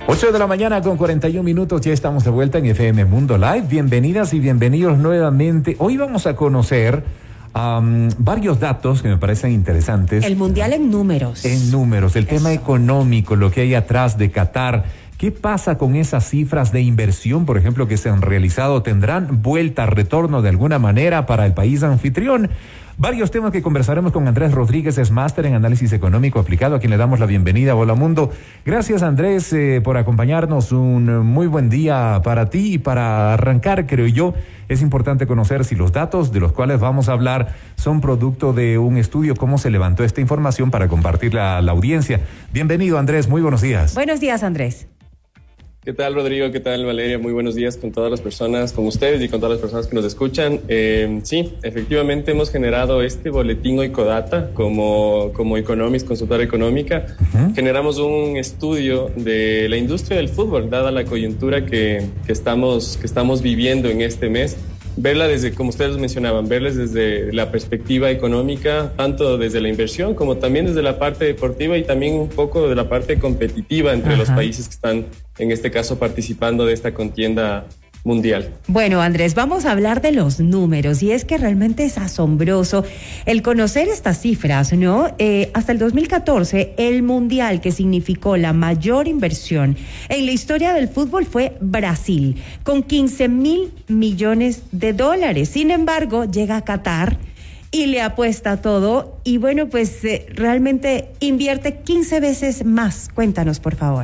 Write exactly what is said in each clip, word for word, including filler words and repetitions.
ocho de la mañana con cuarenta y un minutos, ya estamos de vuelta en F M Mundo Live. Bienvenidas y bienvenidos nuevamente. Hoy vamos a conocer um, varios datos que me parecen interesantes. El Mundial en números. En números, el Eso. tema económico, lo que hay atrás de Qatar. ¿Qué pasa con esas cifras de inversión, por ejemplo, que se han realizado? ¿Tendrán vuelta, retorno de alguna manera para el país anfitrión? Varios temas que conversaremos con Andrés Rodríguez, es máster en análisis económico aplicado, a quien le damos la bienvenida. Hola Mundo. Gracias Andrés eh, por acompañarnos. Un muy buen día para ti y para arrancar, creo yo, es importante conocer si los datos de los cuales vamos a hablar son producto de un estudio, cómo se levantó esta información para compartirla a la audiencia. Bienvenido Andrés, muy buenos días. Buenos días Andrés. ¿Qué tal, Rodrigo? ¿Qué tal, Valeria? Muy buenos días con todas las personas, con ustedes y con todas las personas que nos escuchan. Eh, sí, efectivamente hemos generado este boletín Oicodata como, como Economist, consultora económica. Uh-huh. Generamos un estudio de la industria del fútbol, dada la coyuntura que, que, estamos, que estamos viviendo en este mes. Verla desde, como ustedes mencionaban, verles desde la perspectiva económica, tanto desde la inversión como también desde la parte deportiva y también un poco de la parte competitiva entre Ajá. los países que están, en este caso, participando de esta contienda mundial. Bueno, Andrés, vamos a hablar de los números y es que realmente es asombroso el conocer estas cifras, ¿no? Eh, hasta el dos mil catorce, el mundial que significó la mayor inversión en la historia del fútbol fue Brasil, con quince mil millones de dólares. Sin embargo, llega a Qatar y le apuesta todo y bueno, pues eh, realmente invierte quince veces más. Cuéntanos, por favor.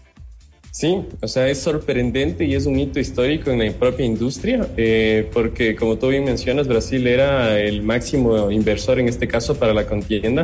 Sí, o sea, es sorprendente y es un hito histórico en la propia industria, eh, porque como tú bien mencionas, Brasil era el máximo inversor en este caso para la contienda,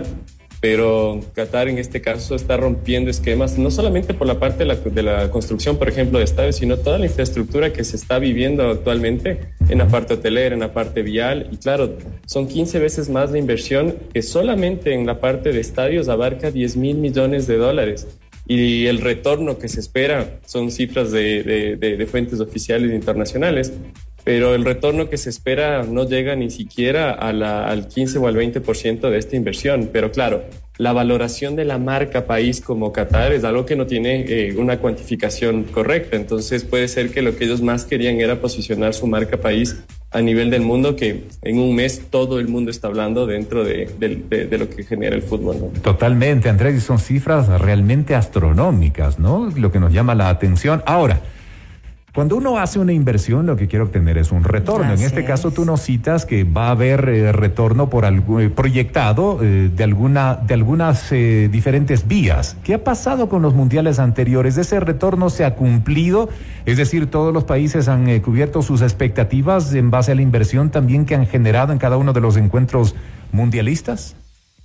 pero Qatar en este caso está rompiendo esquemas, no solamente por la parte de la, de la construcción, por ejemplo, de estadios, sino toda la infraestructura que se está viviendo actualmente en la parte hotelera, en la parte vial, y claro, son quince veces más la inversión que solamente en la parte de estadios abarca diez mil millones de dólares. Y el retorno que se espera son cifras de, de, de, de fuentes oficiales internacionales, pero el retorno que se espera no llega ni siquiera a la, al quince o al veinte por ciento de esta inversión. Pero claro, la valoración de la marca país como Qatar es algo que no tiene eh, una cuantificación correcta. Entonces puede ser que lo que ellos más querían era posicionar su marca país a nivel del mundo, que en un mes todo el mundo está hablando dentro de, de, de, de lo que genera el fútbol, ¿no? Totalmente, Andrés, y son cifras realmente astronómicas, ¿no? Lo que nos llama la atención. Ahora, cuando uno hace una inversión, lo que quiere obtener es un retorno. Gracias. En este caso, tú nos citas que va a haber eh, retorno por algo eh, proyectado eh, de alguna de algunas eh, diferentes vías. ¿Qué ha pasado con los mundiales anteriores? ¿Ese retorno se ha cumplido? Es decir, ¿todos los países han eh, cubierto sus expectativas en base a la inversión también que han generado en cada uno de los encuentros mundialistas?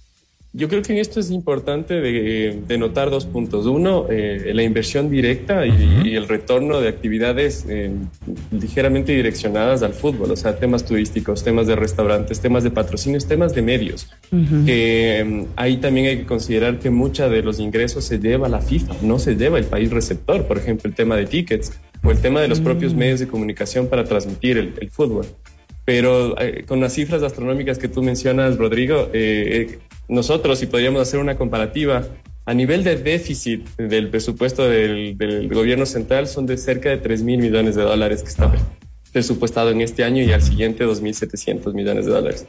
Yo creo que en esto es importante de, de notar dos puntos. Uno, eh, la inversión directa y, uh-huh. y el retorno de actividades eh, ligeramente direccionadas al fútbol, o sea, temas turísticos, temas de restaurantes, temas de patrocinios, temas de medios. Uh-huh. Que eh, ahí también hay que considerar que mucha de los ingresos se lleva a la FIFA, no se lleva el país receptor, por ejemplo, el tema de tickets o el tema de los uh-huh. propios medios de comunicación para transmitir el, el fútbol. Pero eh, con las cifras astronómicas que tú mencionas, Rodrigo, eh, eh, nosotros, si podríamos hacer una comparativa, a nivel de déficit del presupuesto del, del gobierno central son de cerca de tres mil millones de dólares que está presupuestado en este año y al siguiente dos mil setecientos millones de dólares.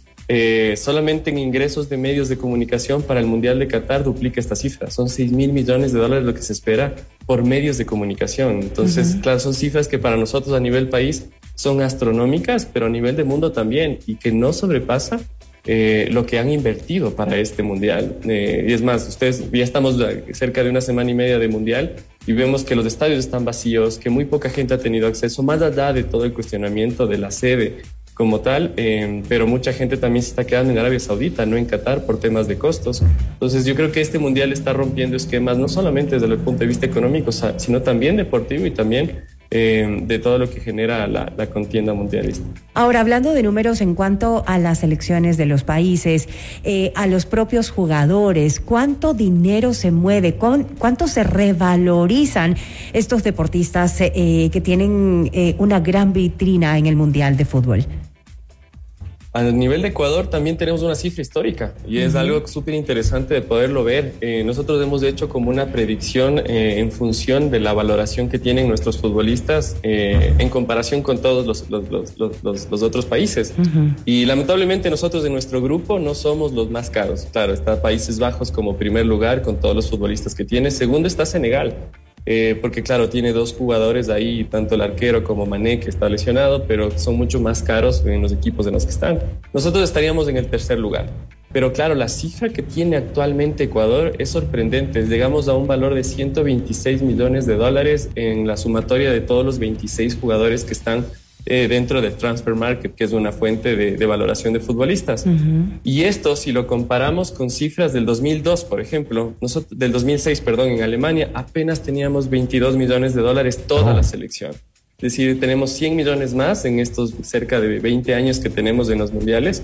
Eh, solamente en ingresos de medios de comunicación para el Mundial de Qatar duplica esta cifra. Son seis mil millones de dólares lo que se espera por medios de comunicación. Entonces, uh-huh. claro, son cifras que para nosotros a nivel país son astronómicas, pero a nivel de mundo también, y que no sobrepasa eh, lo que han invertido para este Mundial. Eh, y es más, ustedes ya estamos cerca de una semana y media de Mundial y vemos que los estadios están vacíos, que muy poca gente ha tenido acceso, más allá de todo el cuestionamiento de la sede como tal, eh, pero mucha gente también se está quedando en Arabia Saudita, no en Qatar, por temas de costos. Entonces yo creo que este Mundial está rompiendo esquemas, no solamente desde el punto de vista económico, sino también deportivo y también eh, de todo lo que genera la, la contienda mundialista. Ahora, hablando de números en cuanto a las selecciones de los países, eh, a los propios jugadores, ¿cuánto dinero se mueve? ¿Cuánto se revalorizan estos deportistas eh, que tienen eh, una gran vitrina en el Mundial de Fútbol? A nivel de Ecuador también tenemos una cifra histórica y es uh-huh. algo súper interesante de poderlo ver. Eh, nosotros hemos hecho como una predicción eh, en función de la valoración que tienen nuestros futbolistas eh, en comparación con todos los, los, los, los, los otros países. Uh-huh. Y lamentablemente nosotros en nuestro grupo no somos los más caros. Claro, está Países Bajos como primer lugar con todos los futbolistas que tiene. Segundo está Senegal. Eh, porque claro, tiene dos jugadores ahí, tanto el arquero como Mané, que está lesionado, pero son mucho más caros en los equipos en los que están. Nosotros estaríamos en el tercer lugar. Pero claro, la cifra que tiene actualmente Ecuador es sorprendente. Llegamos a un valor de ciento veintiséis millones de dólares en la sumatoria de todos los veintiséis jugadores que están Eh, dentro del Transfer Market, que es una fuente de, de valoración de futbolistas. Uh-huh. Y esto, si lo comparamos con cifras del dos mil dos, por ejemplo, nosotros, del dos mil seis, perdón, en Alemania, apenas teníamos veintidós millones de dólares toda oh. la selección. Es decir, tenemos cien millones más en estos cerca de veinte años que tenemos en los mundiales.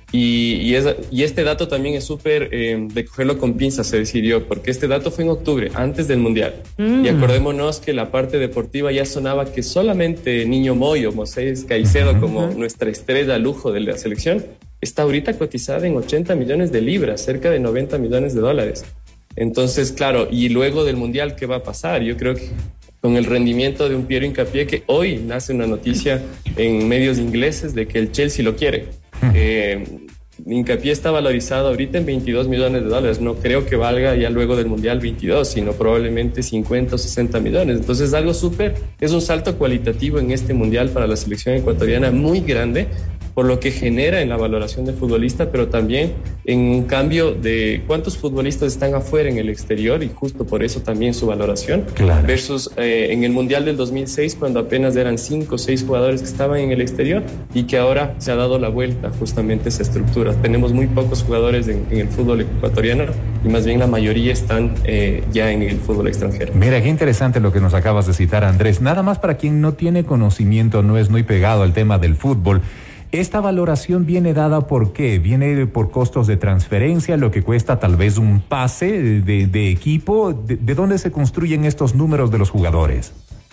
Y, y, es, y este dato también es súper eh, de cogerlo con pinzas, se decidió, porque este dato fue en octubre, antes del Mundial. Mm. Y acordémonos que la parte deportiva ya sonaba que solamente Niño Moyo, Moisés Caicedo, uh-huh. como nuestra estrella lujo de la selección, está ahorita cotizada en ochenta millones de libras, cerca de noventa millones de dólares. Entonces, claro, y luego del Mundial, ¿qué va a pasar? Yo creo que con el rendimiento de un Piero Hincapié, que hoy nace una noticia en medios ingleses de que el Chelsea lo quiere. Eh, Hincapié está valorizado ahorita en veintidós millones de dólares. No creo que valga ya luego del Mundial veintidós, sino probablemente cincuenta o sesenta millones. Entonces, algo súper, es un salto cualitativo en este Mundial para la selección ecuatoriana muy grande, por lo que genera en la valoración del futbolista, pero también en un cambio de cuántos futbolistas están afuera en el exterior, y justo por eso también su valoración, claro. versus eh, en el Mundial del dos mil seis, cuando apenas eran cinco o seis jugadores que estaban en el exterior, y que ahora se ha dado la vuelta justamente esa estructura. Tenemos muy pocos jugadores en, en el fútbol ecuatoriano, y más bien la mayoría están eh, ya en el fútbol extranjero. Mira, qué interesante lo que nos acabas de citar, Andrés. Nada más para quien no tiene conocimiento, no es muy pegado al tema del fútbol. ¿Esta valoración viene dada por qué? ¿Viene por costos de transferencia, lo que cuesta tal vez un pase de, de equipo? ¿De, ¿De dónde se construyen estos números de los jugadores?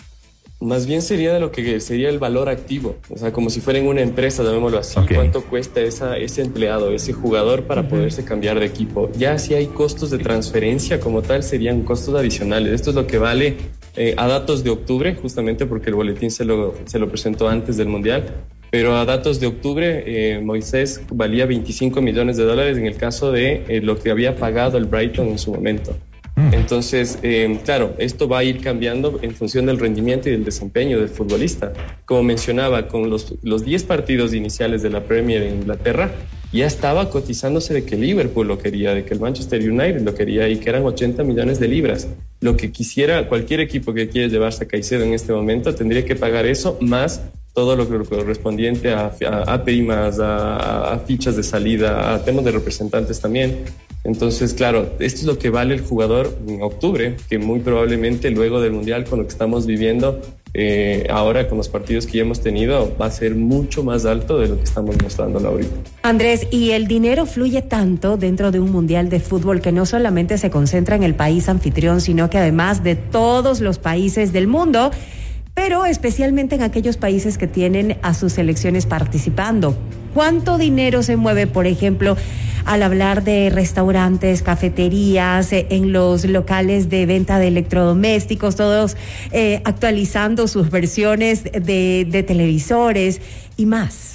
Más bien sería de lo que sería el valor activo, o sea, como si fuera en una empresa, llamémoslo así. Okay. ¿Cuánto cuesta esa, ese empleado, ese jugador para uh-huh. poderse cambiar de equipo? Ya si hay costos de transferencia como tal, serían costos adicionales. Esto es lo que vale eh, a datos de octubre, justamente porque el boletín se lo, se lo presentó antes del Mundial. Pero a datos de octubre, eh, Moisés valía veinticinco millones de dólares en el caso de eh, lo que había pagado el Brighton en su momento. Mm. Entonces, eh, claro, esto va a ir cambiando en función del rendimiento y del desempeño del futbolista. Como mencionaba, con los, los diez partidos iniciales de la Premier en Inglaterra, ya estaba cotizándose de que Liverpool lo quería, de que el Manchester United lo quería, y que eran ochenta millones de libras. Lo que quisiera cualquier equipo que quiera llevarse a Caicedo en este momento tendría que pagar eso, más todo lo correspondiente a, a, a primas, a, a fichas de salida, a temas de representantes también. Entonces, claro, esto es lo que vale el jugador en octubre, que muy probablemente luego del Mundial, con lo que estamos viviendo eh, ahora con los partidos que ya hemos tenido, va a ser mucho más alto de lo que estamos mostrándolo ahorita. Andrés, y el dinero fluye tanto dentro de un Mundial de fútbol que no solamente se concentra en el país anfitrión, sino que además de todos los países del mundo, pero especialmente en aquellos países que tienen a sus selecciones participando. ¿Cuánto dinero se mueve, por ejemplo, al hablar de restaurantes, cafeterías, eh, en los locales de venta de electrodomésticos, todos eh, actualizando sus versiones de, de televisores y más?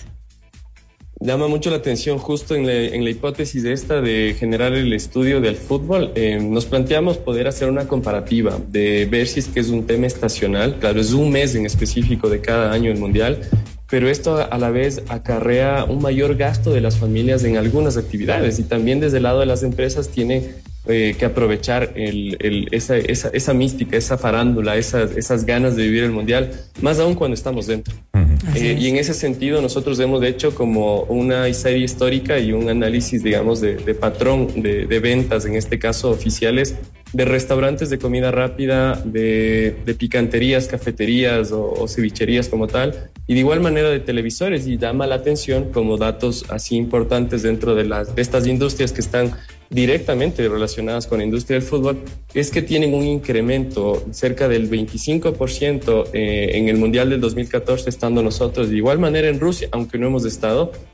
Llama mucho la atención justo en la, en la hipótesis de esta de generar el estudio del fútbol. Eh, nos planteamos poder hacer una comparativa de ver si es que es un tema estacional. Claro, es un mes en específico de cada año el Mundial, pero esto a la vez acarrea un mayor gasto de las familias en algunas actividades, y también desde el lado de las empresas tiene eh, que aprovechar el, el, esa, esa, esa mística, esa farándula, esas, esas ganas de vivir el Mundial, más aún cuando estamos dentro. Eh, y en ese sentido nosotros hemos hecho como una serie histórica y un análisis, digamos, de, de patrón de, de ventas, en este caso oficiales, de restaurantes de comida rápida, de, de picanterías, cafeterías o, o cevicherías como tal, y de igual manera de televisores, y llama la atención como datos así importantes dentro de, las, de estas industrias que están directamente relacionadas con la industria del fútbol, es que tienen un incremento cerca del veinticinco por ciento eh, en el Mundial del dos mil catorce, estando nosotros de igual manera en Rusia, aunque no hemos estado,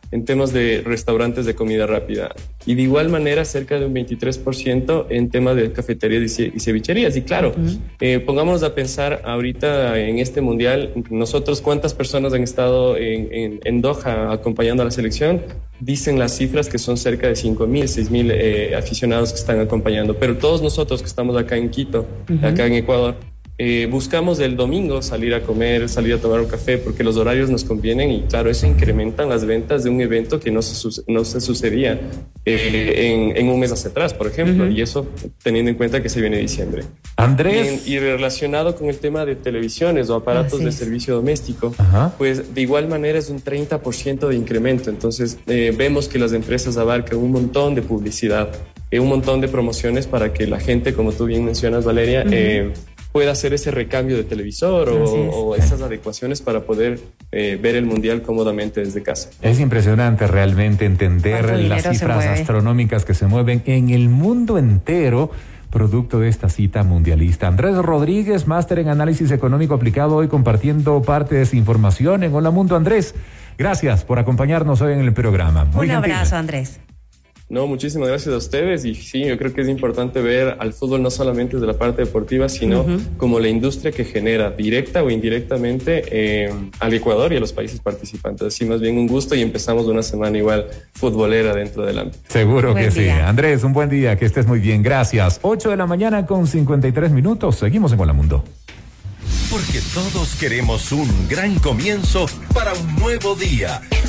en temas de restaurantes de comida rápida. Y de igual manera, cerca de un veintitrés por ciento en temas de cafeterías y cevicherías. Y claro, uh-huh. eh, pongámonos a pensar ahorita en este mundial, nosotros cuántas personas han estado en, en, en Doha acompañando a la selección. Dicen las cifras que son cerca de cinco mil, seis mil eh, aficionados que están acompañando. Pero todos nosotros que estamos acá en Quito, uh-huh. acá en Ecuador, Eh, buscamos el domingo salir a comer, salir a tomar un café, porque los horarios nos convienen y claro, eso incrementa las ventas de un evento que no se, no se sucedía eh, en, en un mes hacia atrás, por ejemplo, uh-huh. y eso teniendo en cuenta que se viene diciembre. Andrés. Y, y relacionado con el tema de televisiones o aparatos de servicio doméstico, uh-huh. pues de igual manera es un treinta por ciento de incremento. Entonces eh, vemos que las empresas abarcan un montón de publicidad, eh, un montón de promociones para que la gente, como tú bien mencionas, Valeria, uh-huh. eh, pueda hacer ese recambio de televisor o, o esas adecuaciones para poder eh, ver el mundial cómodamente desde casa. Es impresionante realmente entender las cifras astronómicas que se mueven en el mundo entero producto de esta cita mundialista. Andrés Rodríguez, máster en análisis económico aplicado, hoy compartiendo parte de esa información en Hola Mundo. Andrés, gracias por acompañarnos hoy en el programa. Muy Un gentil. abrazo, Andrés. No, muchísimas gracias a ustedes y sí, yo creo que es importante ver al fútbol no solamente desde la parte deportiva, sino uh-huh. como la industria que genera directa o indirectamente eh, al Ecuador y a los países participantes. Así más bien un gusto y empezamos una semana igual futbolera dentro del ámbito. Seguro buen que día. sí. Andrés, un buen día, que estés muy bien. Gracias. ocho de la mañana con cincuenta y tres minutos. Seguimos en Hola Mundo. Porque todos queremos un gran comienzo para un nuevo día.